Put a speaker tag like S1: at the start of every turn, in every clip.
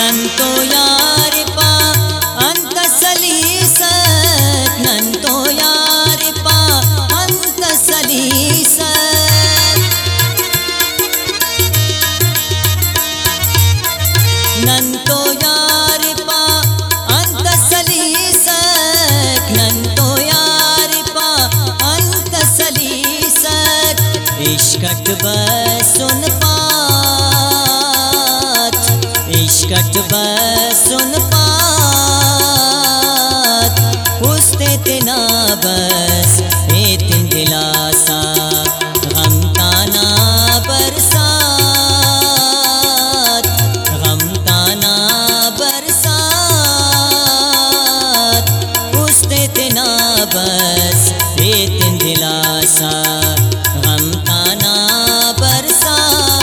S1: नंतो यार पा अंत सलीसत, नंतो यार पा अंत सलीसत, नंतो यार पा अंत सलीसत, नंतो यार पा अंत सलीसत, इश्कट बसुन पात, इश्कट बसुन पात, पुस्ते तिना बस एतिन दिलासा, गम ताना बरसात, गम ताना बरसात, पुस्ते तिना बस एतिन दिलासा, गम ताना बरसात।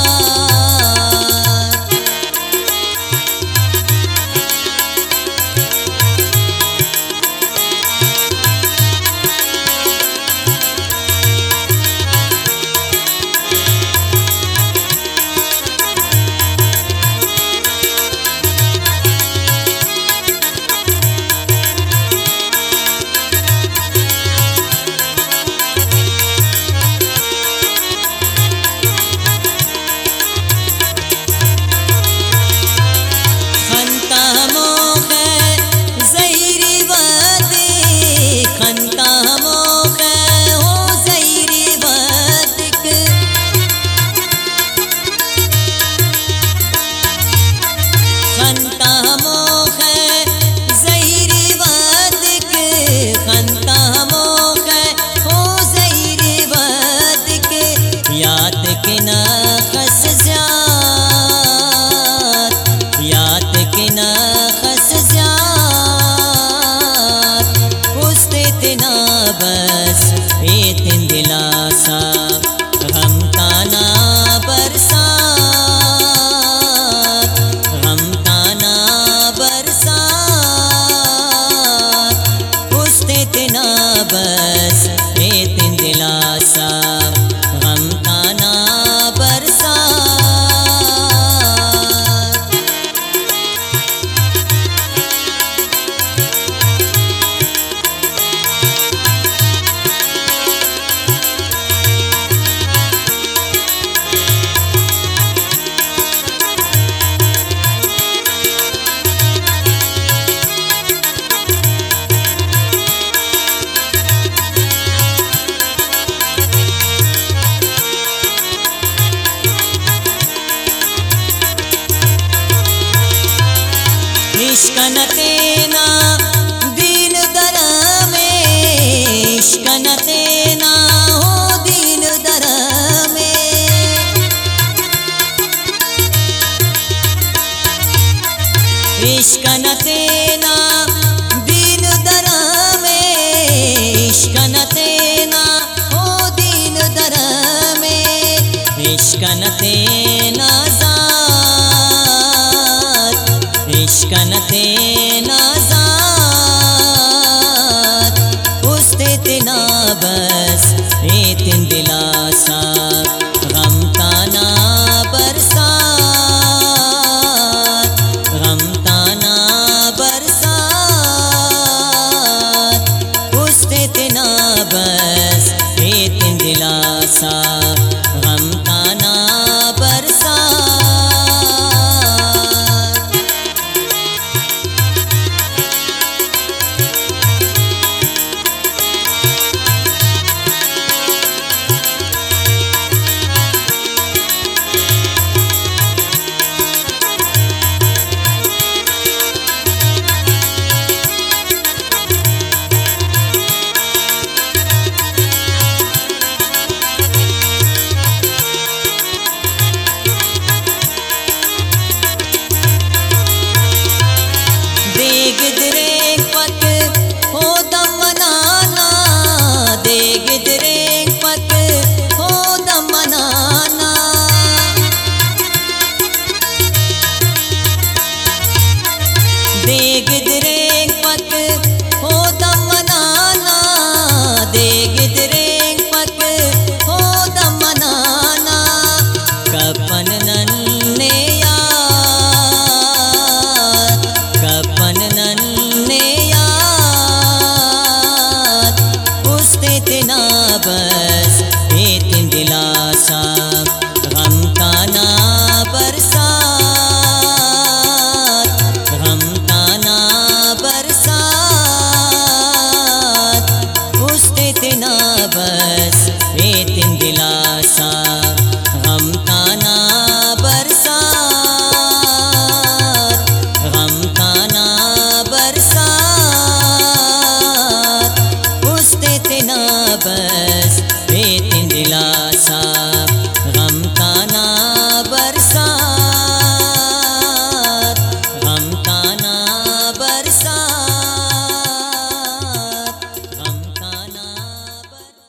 S1: बस एतिन दिलासा, गम ताना बरसात, गम ताना बरसात, पुस्ते तिना बस एतिन दिलासा, गम ताना बरसात। इश्क न तेना दीन दरा में, इश्क न तेना हो दीन दरा में, इश्क न तेना दीन दरा में, इश्क न तेना हो दीन दरा में, इश्क न तेना